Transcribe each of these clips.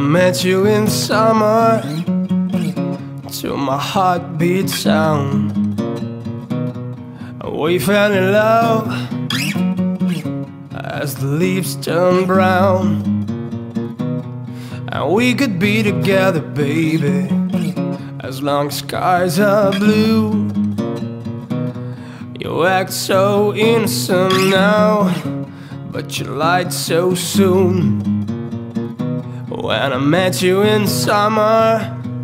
met you in summer, to my heartbeat sound, we fell in love as the leaves turn brown. And we could be together, baby, as long as skies are blue. You act so innocent now, but you lied so soon. When I met you in summer,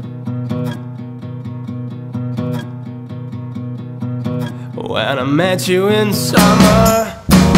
when I met you in summer,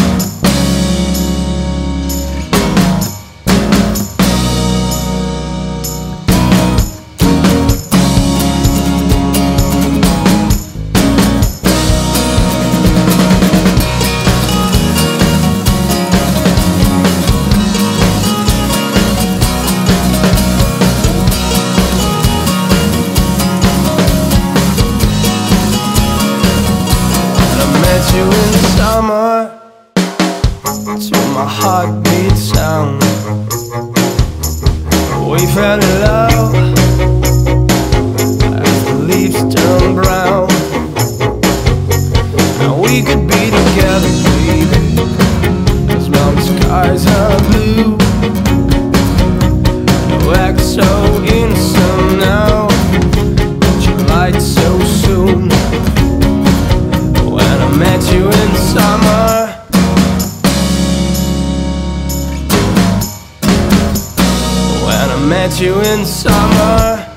you in summer, to my heartbeat sound, we fell in love as the leaves turn brown. And we could be together, baby, as long as skies are blue. You act so innocent now, but you lied so soon. Met you in summer, when I met you in summer.